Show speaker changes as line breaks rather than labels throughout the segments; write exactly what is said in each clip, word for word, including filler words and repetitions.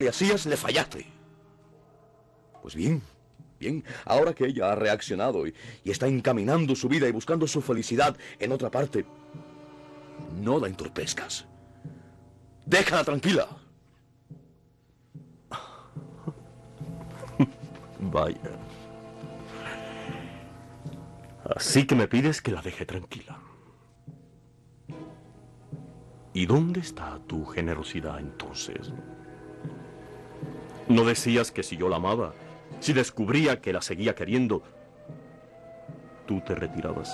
que hacías le fallaste. Pues bien, bien, ahora que ella ha reaccionado y, y está encaminando su vida y buscando su felicidad en otra parte, no la entorpezcas. Déjala tranquila.
Vaya. Así que me pides que la deje tranquila. ¿Y dónde está tu generosidad entonces? ¿No decías que si yo la amaba, si descubría que la seguía queriendo, tú te retirabas?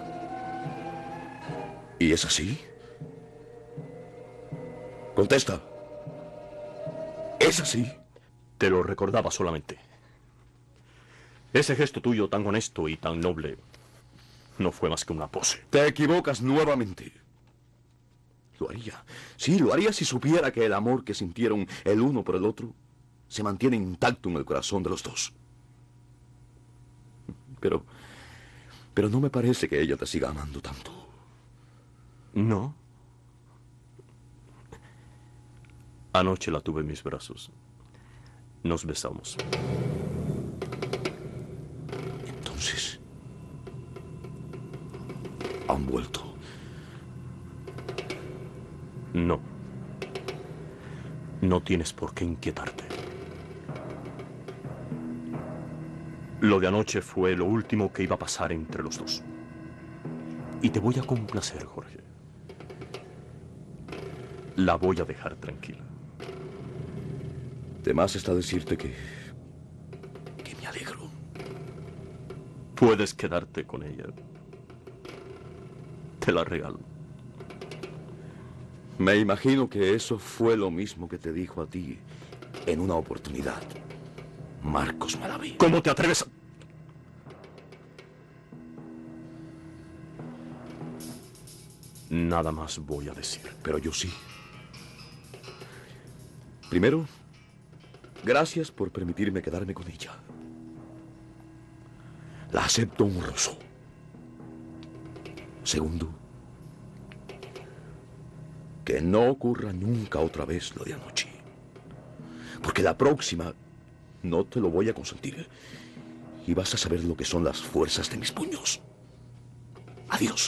¿Y es así? Contesta. ¿Es así?
Te lo recordaba solamente. Ese gesto tuyo tan honesto y tan noble no fue más que una pose.
Te equivocas nuevamente. Lo haría. Sí, lo haría si supiera que el amor que sintieron el uno por el otro se mantiene intacto en el corazón de los dos. Pero... Pero no me parece que ella te siga amando tanto.
¿No? Anoche la tuve en mis brazos. Nos besamos.
Entonces... ¿han vuelto?
No. No tienes por qué inquietarte. Lo de anoche fue lo último que iba a pasar entre los dos. Y te voy a complacer, Jorge. La voy a dejar tranquila.
De más está decirte que... que me alegro.
Puedes quedarte con ella. Te la regalo.
Me imagino que eso fue lo mismo que te dijo a ti en una oportunidad, Marcos Malaví.
¿Cómo te atreves a...? Nada más voy a decir.
Pero yo sí. Primero, gracias por permitirme quedarme con ella. La acepto honroso. Segundo, que no ocurra nunca otra vez lo de anoche. Porque la próxima no te lo voy a consentir. Y vas a saber lo que son las fuerzas de mis puños. Adiós.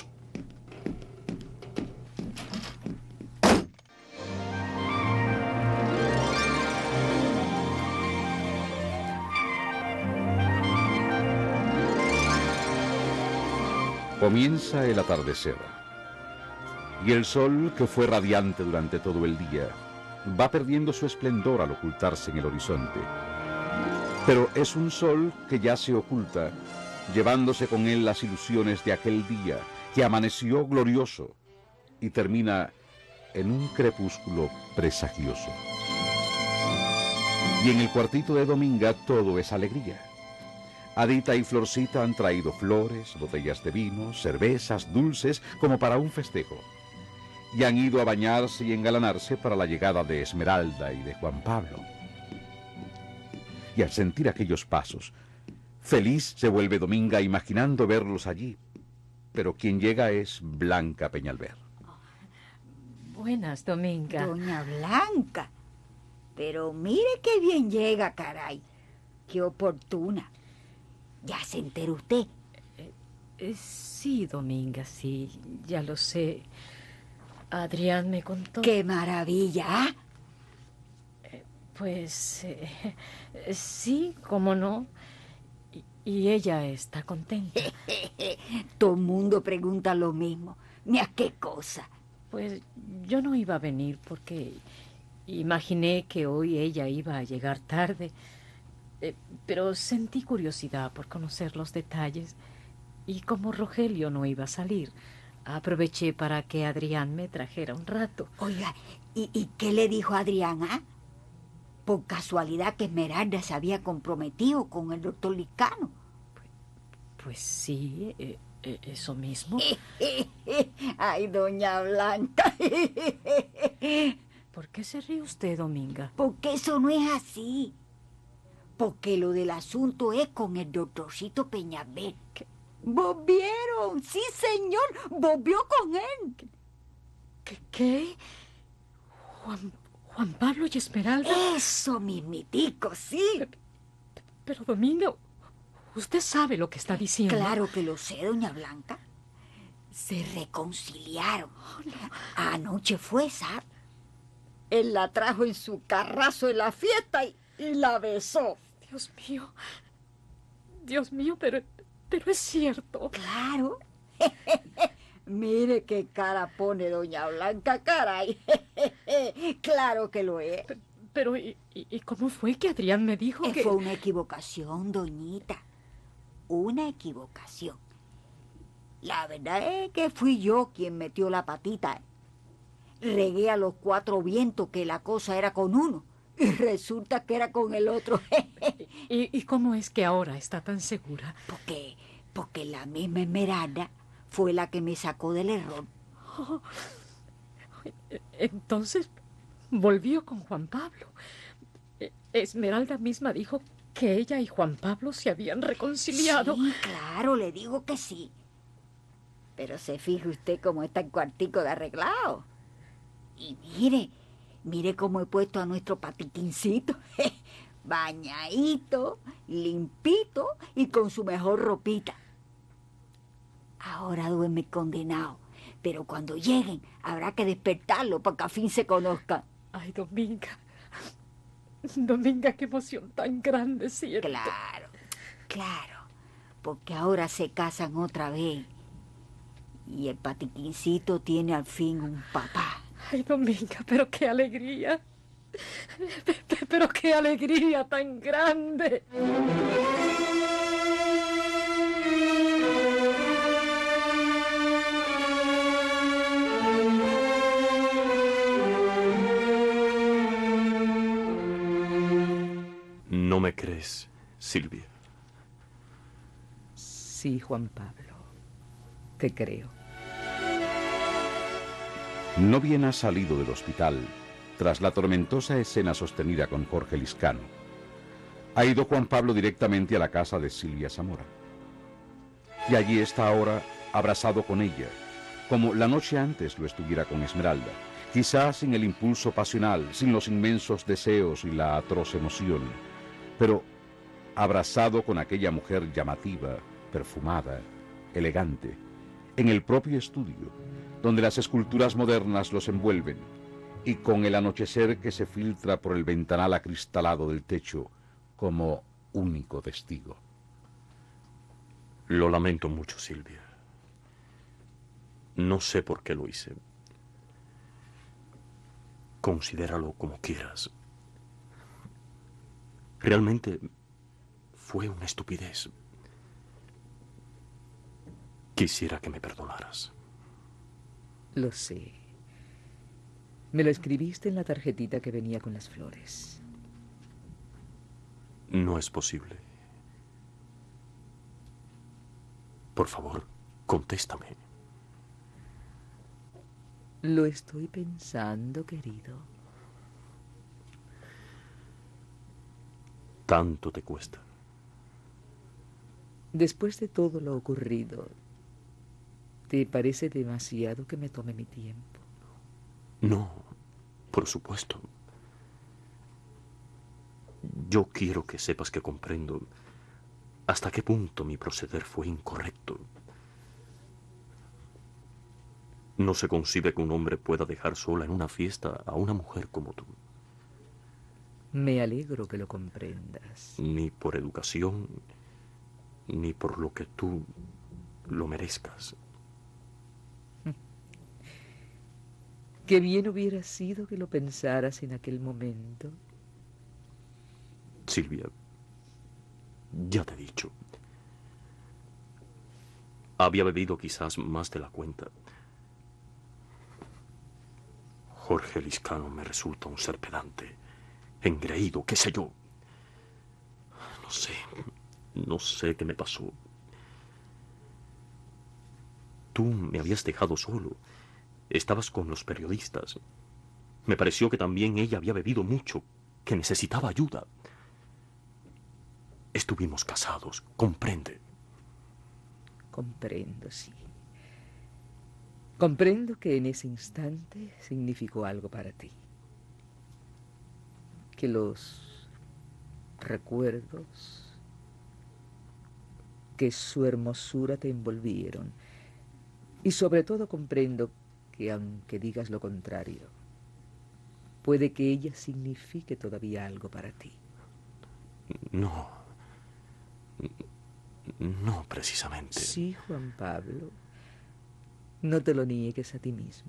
Comienza el atardecer. Y el sol, que fue radiante durante todo el día, va perdiendo su esplendor al ocultarse en el horizonte. Pero es un sol que ya se oculta, llevándose con él las ilusiones de aquel día que amaneció glorioso y termina en un crepúsculo presagioso. Y en el cuartito de Dominga todo es alegría. Adita y Florcita han traído flores, botellas de vino, cervezas, dulces, como para un festejo. Y han ido a bañarse y engalanarse para la llegada de Esmeralda y de Juan Pablo. Y al sentir aquellos pasos, feliz se vuelve Dominga imaginando verlos allí. Pero quien llega es Blanca Peñalver.
Buenas, Dominga.
Doña Blanca. Pero mire qué bien llega, caray. Qué oportuna. ¿Ya se enteró usted?
Eh, eh, sí, Dominga, sí, ya lo sé. Adrián me contó.
¡Qué maravilla!
Eh, pues eh, sí, cómo no. Y, y ella está contenta.
Todo el mundo pregunta lo mismo. Ni a qué cosa.
Pues yo no iba a venir porque imaginé que hoy ella iba a llegar tarde. Eh, pero sentí curiosidad por conocer los detalles y como Rogelio no iba a salir, aproveché para que Adrián me trajera un rato.
Oiga, ¿y, y qué le dijo Adrián, ah? Por casualidad que Esmeralda se había comprometido con el doctor Liscano.
Pues, pues sí, eh, eh, eso mismo.
Ay, doña Blanca.
¿Por qué se ríe usted, Dominga?
Porque eso no es así. Porque lo del asunto es con el doctorcito Peñalver. ¿Vos vieron? Sí, señor. Vos vio con él.
¿Qué? ¿Qué? ¿Juan, Juan Pablo y Esmeralda.
Eso mismitico, sí.
Pero, Dominga, usted sabe lo que está diciendo.
Claro que lo sé, doña Blanca. Se reconciliaron.
Oh, no.
Anoche fue, ¿sabes? Él la trajo en su carrazo en la fiesta y, y la besó.
Dios mío. Dios mío, pero, pero es cierto.
Claro. Mire qué cara pone doña Blanca, caray. Claro que lo es.
Pero, pero ¿y, y cómo fue que Adrián me dijo
Eh,
que...?
Fue una equivocación, doñita. Una equivocación. La verdad es que fui yo quien metió la patita. Regué a los cuatro vientos que la cosa era con uno. Y resulta que era con el otro.
¿Y, ¿Y cómo es que ahora está tan segura?
Porque, porque la misma Esmeralda fue la que me sacó del error.
Oh, entonces volvió con Juan Pablo. Esmeralda misma dijo que ella y Juan Pablo se habían reconciliado.
Sí, claro, le digo que sí. Pero se fije usted cómo está el cuartico de arreglado. Y mire, mire cómo he puesto a nuestro patiquincito. Bañadito, limpito y con su mejor ropita. Ahora duerme condenado, pero cuando lleguen habrá que despertarlo para que a fin se conozcan.
Ay, Dominga. Dominga, qué emoción tan grande, ¿cierto?
Claro, claro, porque ahora se casan otra vez. Y el patiquincito tiene al fin un papá.
Ay, Dominga, pero qué alegría. Pero qué alegría tan grande.
¿No me crees, Silvia?
Sí, Juan Pablo. Te creo.
No bien ha salido del hospital, tras la tormentosa escena sostenida con Jorge Liscano, ha ido Juan Pablo directamente a la casa de Silvia Zamora. Y allí está ahora abrazado con ella, como la noche antes lo estuviera con Esmeralda, quizás sin el impulso pasional, sin los inmensos deseos y la atroz emoción, pero abrazado con aquella mujer llamativa, perfumada, elegante, en el propio estudio, donde las esculturas modernas los envuelven, y con el anochecer que se filtra por el ventanal acristalado del techo como único testigo.
Lo lamento mucho, Silvia. No sé por qué lo hice. Considéralo como quieras. Realmente fue una estupidez. Quisiera que me perdonaras.
Lo sé. Me lo escribiste en la tarjetita que venía con las flores.
No es posible. Por favor, contéstame.
Lo estoy pensando, querido.
Tanto te cuesta.
Después de todo lo ocurrido, ¿te parece demasiado que me tome mi tiempo?
No, por supuesto. Yo quiero que sepas que comprendo hasta qué punto mi proceder fue incorrecto. No se concibe que un hombre pueda dejar sola en una fiesta a una mujer como tú.
Me alegro que lo comprendas.
Ni por educación, ni por lo que tú lo merezcas.
Qué bien hubiera sido que lo pensaras en aquel momento.
Silvia, ya te he dicho. Había bebido quizás más de la cuenta. Jorge Liscano me resulta un ser pedante, engreído, qué sé yo. No sé, no sé qué me pasó. Tú me habías dejado solo. Estabas con los periodistas. Me pareció que también ella había bebido mucho, que necesitaba ayuda. Estuvimos casados, comprende.
Comprendo, sí. Comprendo que en ese instante significó algo para ti. que los recuerdos, que su hermosura te envolvieron. Y sobre todo comprendo que aunque digas lo contrario, puede que ella signifique todavía algo para ti.
No. No, precisamente.
Sí, Juan Pablo. No te lo niegues a ti mismo.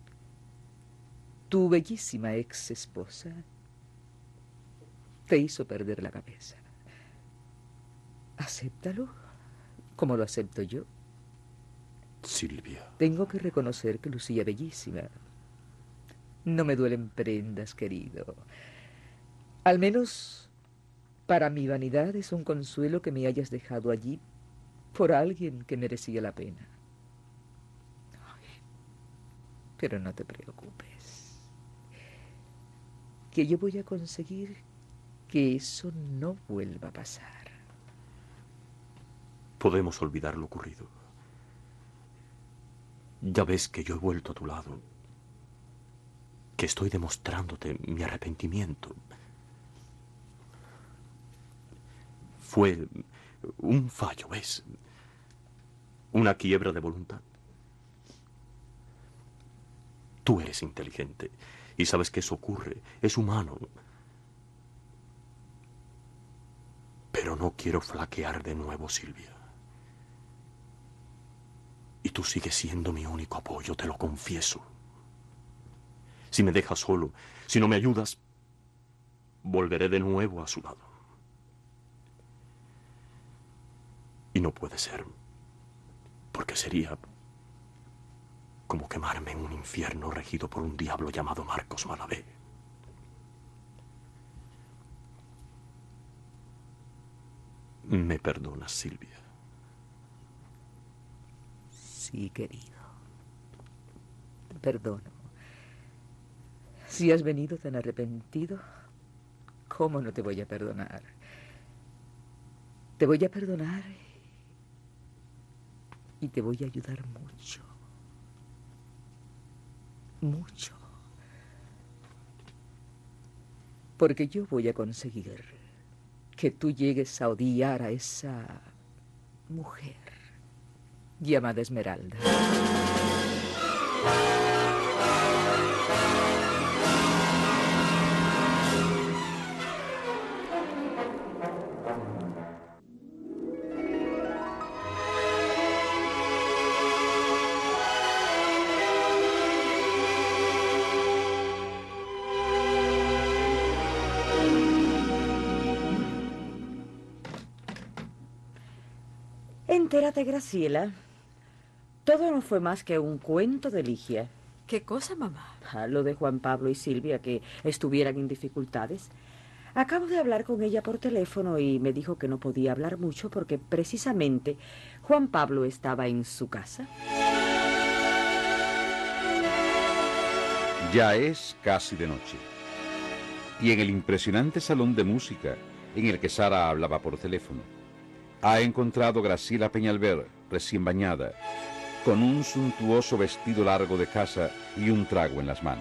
Tu bellísima ex esposa te hizo perder la cabeza. Acéptalo, como lo acepto yo.
Silvia.
Tengo que reconocer que lucía bellísima. No me duelen prendas, querido. Al menos para mi vanidad es un consuelo que me hayas dejado allí por alguien que merecía la pena. Ay, pero no te preocupes, que yo voy a conseguir que eso no vuelva a pasar.
Podemos olvidar lo ocurrido. Ya ves que yo he vuelto a tu lado, que estoy demostrándote mi arrepentimiento. Fue un fallo, ¿ves? Una quiebra de voluntad. Tú eres inteligente y sabes que eso ocurre, es humano. Pero no quiero flaquear de nuevo, Silvia. Y tú sigues siendo mi único apoyo, te lo confieso. Si me dejas solo, si no me ayudas, volveré de nuevo a su lado. Y no puede ser, porque sería como quemarme en un infierno regido por un diablo llamado Marcos Malavé. ¿Me perdonas, Silvia?
Sí, querido. Te perdono. Si has venido tan arrepentido, ¿cómo no te voy a perdonar? Te voy a perdonar y te voy a ayudar mucho. Mucho. Porque yo voy a conseguir que tú llegues a odiar a esa mujer llamada Esmeralda.
Entérate, Graciela. Todo no fue más que un cuento de Ligia.
¿Qué cosa, mamá?
Ah, lo de Juan Pablo y Silvia, que estuvieran en dificultades. Acabo de hablar con ella por teléfono y me dijo que no podía hablar mucho porque precisamente Juan Pablo estaba en su casa.
Ya es casi de noche. Y en el impresionante salón de música en el que Sara hablaba por teléfono, ha encontrado Graciela Peñalver, recién bañada, con un suntuoso vestido largo de casa y un trago en las manos.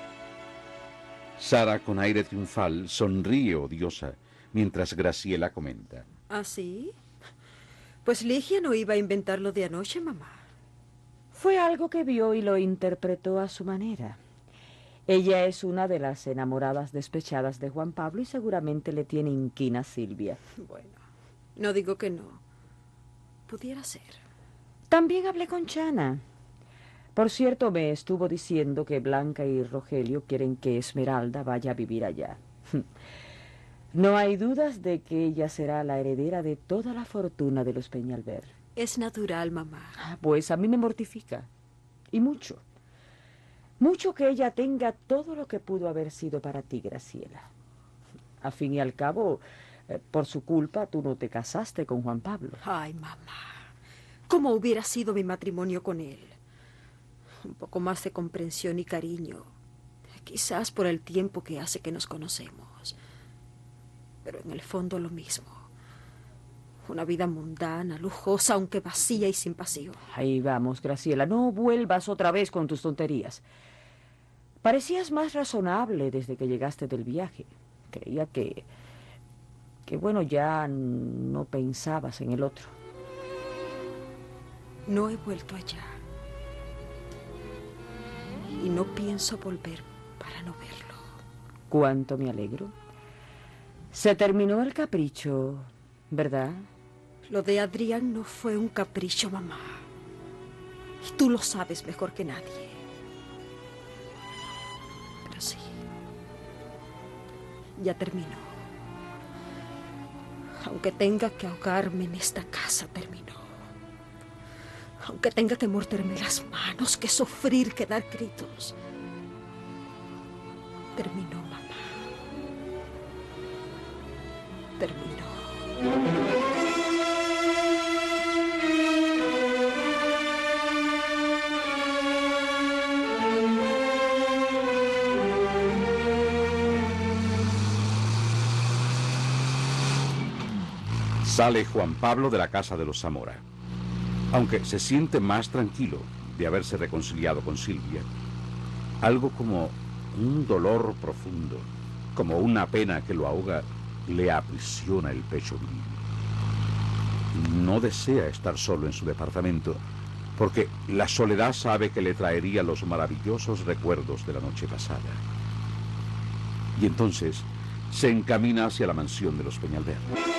Sara, con aire triunfal, sonríe odiosa, mientras Graciela comenta.
¿Ah, sí? Pues Ligia no iba a inventar lo de anoche, mamá.
Fue algo que vio y lo interpretó a su manera. Ella es una de las enamoradas despechadas de Juan Pablo y seguramente le tiene inquina a Silvia.
Bueno, no digo que no. Pudiera ser.
También hablé con Chana. Por cierto, me estuvo diciendo que Blanca y Rogelio quieren que Esmeralda vaya a vivir allá. No hay dudas de que ella será la heredera de toda la fortuna de los Peñalver.
Es natural, mamá.
Pues a mí me mortifica. Y mucho. Mucho que ella tenga todo lo que pudo haber sido para ti, Graciela. A fin y al cabo, eh, por su culpa, tú no te casaste con Juan Pablo.
Ay, mamá. ¿Cómo hubiera sido mi matrimonio con él? Un poco más de comprensión y cariño. Quizás por el tiempo que hace que nos conocemos. Pero en el fondo lo mismo. Una vida mundana, lujosa, aunque vacía y sin pasión.
Ahí vamos, Graciela. No vuelvas otra vez con tus tonterías. Parecías más razonable desde que llegaste del viaje. Creía que, que bueno, ya no pensabas en el otro.
No he vuelto allá. Y no pienso volver para no verlo.
Cuánto me alegro. Se terminó el capricho, ¿verdad?
Lo de Adrián no fue un capricho, mamá. Y tú lo sabes mejor que nadie. Pero sí, ya terminó. Aunque tenga que ahogarme en esta casa, terminó. Aunque tenga que morderme las manos, que sufrir, que dar gritos. Terminó, mamá. Terminó.
Sale Juan Pablo de la casa de los Zamora. Aunque se siente más tranquilo de haberse reconciliado con Silvia, algo como un dolor profundo, como una pena que lo ahoga, le aprisiona el pecho viril. No desea estar solo en su departamento, porque la soledad sabe que le traería los maravillosos recuerdos de la noche pasada. Y entonces se encamina hacia la mansión de los Peñalver.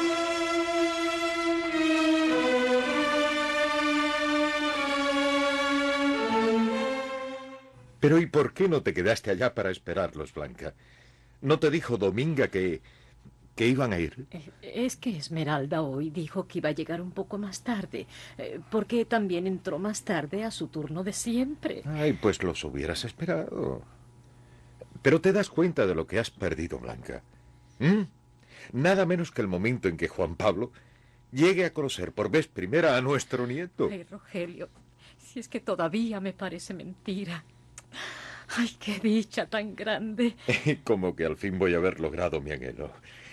Pero ¿y por qué no te quedaste allá para esperarlos, Blanca? ¿No te dijo Dominga que... que iban a ir?
Es que Esmeralda hoy dijo que iba a llegar un poco más tarde, porque también entró más tarde a su turno de siempre.
Ay, pues los hubieras esperado. Pero te das cuenta de lo que has perdido, Blanca. ¿Mm? Nada menos que el momento en que Juan Pablo llegue a conocer por vez primera a nuestro nieto.
Ay, Rogelio, si es que todavía me parece mentira. Ay, qué dicha tan grande.
Como que al fin voy a haber logrado mi anhelo.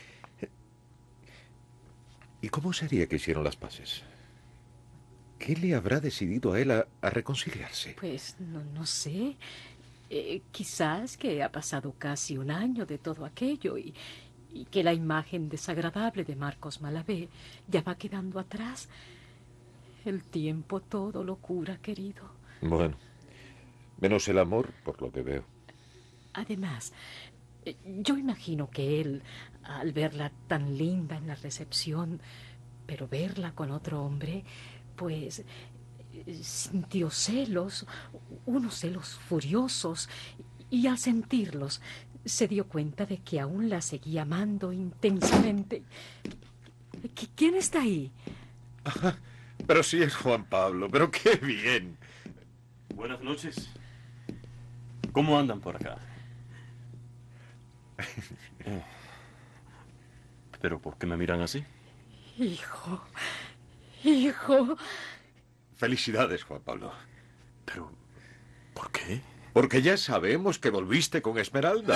¿Y cómo sería que hicieron las paces? ¿Qué le habrá decidido a él a, a reconciliarse?
Pues no, no sé. Eh, quizás que ha pasado casi un año de todo aquello y, y que la imagen desagradable de Marcos Malavé ya va quedando atrás. El tiempo todo lo cura, querido.
Bueno, menos el amor, por lo que veo.
Además, yo imagino que él, al verla tan linda en la recepción, pero verla con otro hombre, pues sintió celos, unos celos furiosos, y al sentirlos se dio cuenta de que aún la seguía amando intensamente. ¿Quién está ahí?
Ajá, pero sí es Juan Pablo, pero qué bien.
Buenas noches. ¿Cómo andan por acá? Eh, ¿Pero por qué me miran así?
Hijo, hijo.
Felicidades, Juan Pablo.
Pero, ¿por qué?
Porque ya sabemos que volviste con Esmeralda.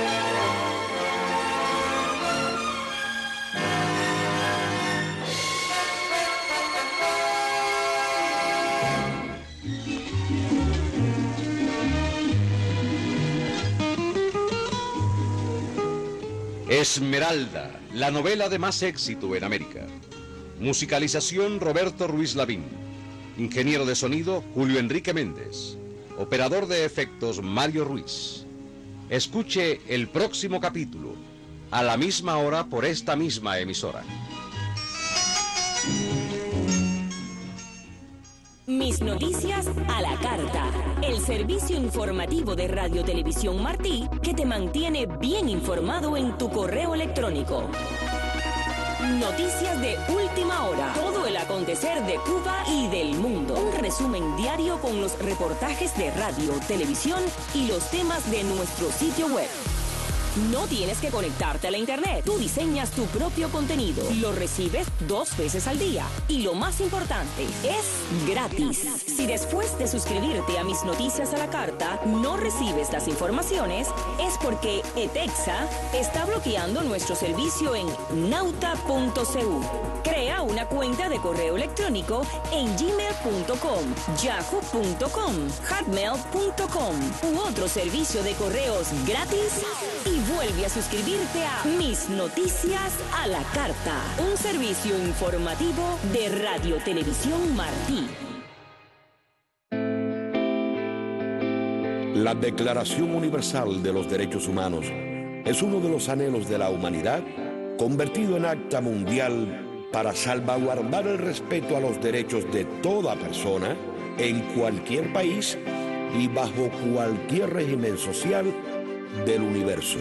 Esmeralda, la novela de más éxito en América. Musicalización Roberto Ruiz Lavín. Ingeniero de sonido Julio Enrique Méndez. Operador de efectos Mario Ruiz. Escuche el próximo capítulo a la misma hora por esta misma emisora.
Mis noticias a la carta. El servicio informativo de Radio Televisión Martí que te mantiene bien informado en tu correo electrónico. Noticias de última hora. Todo el acontecer de Cuba y del mundo. Un resumen diario con los reportajes de radio, televisión y los temas de nuestro sitio web. No tienes que conectarte a la internet. Tú diseñas tu propio contenido. Lo recibes dos veces al día. Y lo más importante, es gratis. Si después de suscribirte a Mis Noticias a la Carta no recibes las informaciones, es porque ETEXA está bloqueando nuestro servicio en nauta punto c u. Crea una cuenta de correo electrónico en gmail punto com, yahoo punto com, hotmail punto com u otro servicio de correos gratis y vuelve a suscribirte a Mis Noticias a la Carta, un servicio informativo de Radio Televisión Martí.
La Declaración Universal de los Derechos Humanos es uno de los anhelos de la humanidad convertido en acta mundial para salvaguardar el respeto a los derechos de toda persona en cualquier país y bajo cualquier régimen social del universo.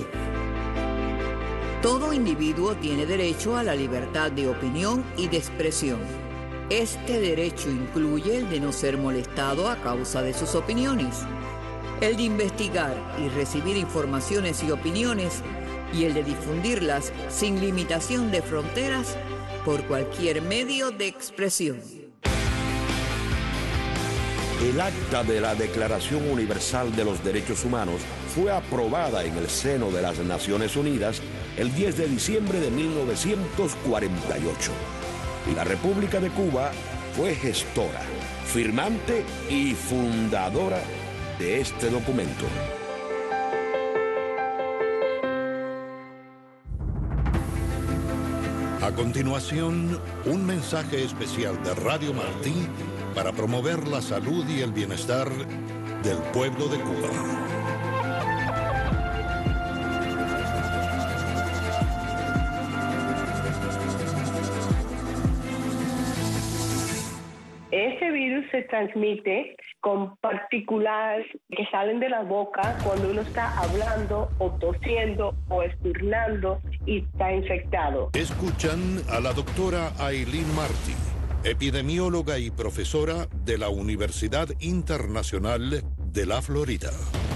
Todo individuo tiene derecho a la libertad de opinión y de expresión. Este derecho incluye el de no ser molestado a causa de sus opiniones, el de investigar y recibir informaciones y opiniones, y el de difundirlas sin limitación de fronteras por cualquier medio de expresión.
El acta de la Declaración Universal de los Derechos Humanos fue aprobada en el seno de las Naciones Unidas el diez de diciembre de mil novecientos cuarenta y ocho. Y la República de Cuba fue gestora, firmante y fundadora de este documento.
A continuación, un mensaje especial de Radio Martí para promover la salud y el bienestar del pueblo de Cuba.
Ese virus se transmite con partículas que salen de la boca cuando uno está hablando o tosiendo o esturnando y está infectado.
Escuchan a la doctora Aileen Martí, epidemióloga y profesora de la Universidad Internacional de la Florida.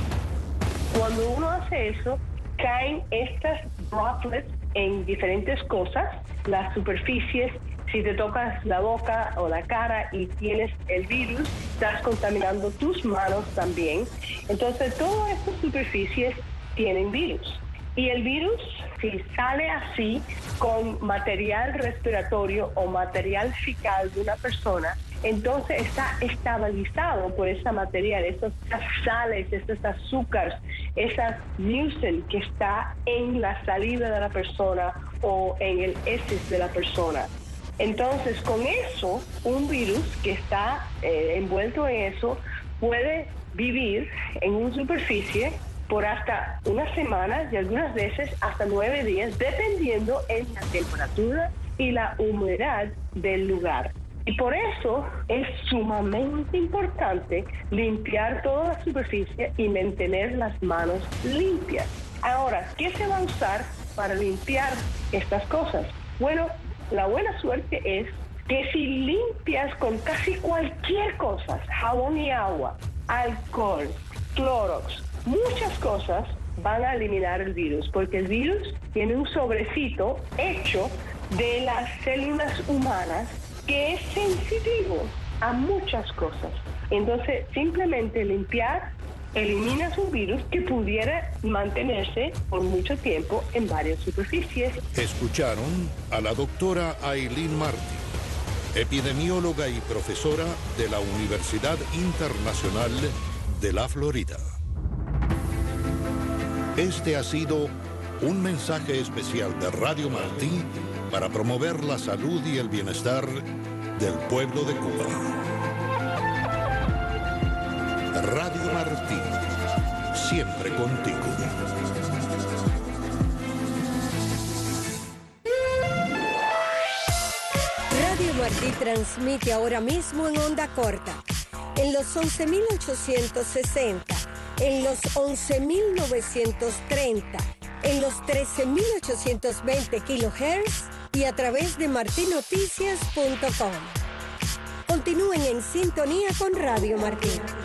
Cuando uno hace eso, caen estas droplets en diferentes cosas, las superficies. Si te tocas la boca o la cara y tienes el virus, estás contaminando tus manos también. Entonces, todas estas superficies tienen virus. Y el virus, si sale así, con material respiratorio o material fecal de una persona, entonces está estabilizado por ese material, esas sales, esos azúcares, esa mucin que está en la saliva de la persona o en el heces de la persona. Entonces, con eso, un virus que está eh, envuelto en eso puede vivir en una superficie por hasta una semana y algunas veces hasta nueve días, dependiendo en la temperatura y la humedad del lugar. Y por eso es sumamente importante limpiar toda la superficie y mantener las manos limpias. Ahora, ¿qué se va a usar para limpiar estas cosas? Bueno, la buena suerte es que si limpias con casi cualquier cosa, jabón y agua, alcohol, Clorox, muchas cosas van a eliminar el virus, porque el virus tiene un sobrecito hecho de las células humanas que es sensitivo a muchas cosas. Entonces, simplemente limpiar eliminas un virus que pudiera mantenerse por mucho tiempo en varias superficies.
Escucharon a la doctora Aileen Martí, epidemióloga y profesora de la Universidad Internacional de la Florida. Este ha sido un mensaje especial de Radio Martí para promover la salud y el bienestar del pueblo de Cuba. Radio Martí, siempre contigo.
Radio Martí transmite ahora mismo en onda corta, en los once mil ochocientos sesenta, en los once mil novecientos treinta, en los trece mil ochocientos veinte kilohertz y a través de marti noticias punto com. Continúen en sintonía con Radio Martí.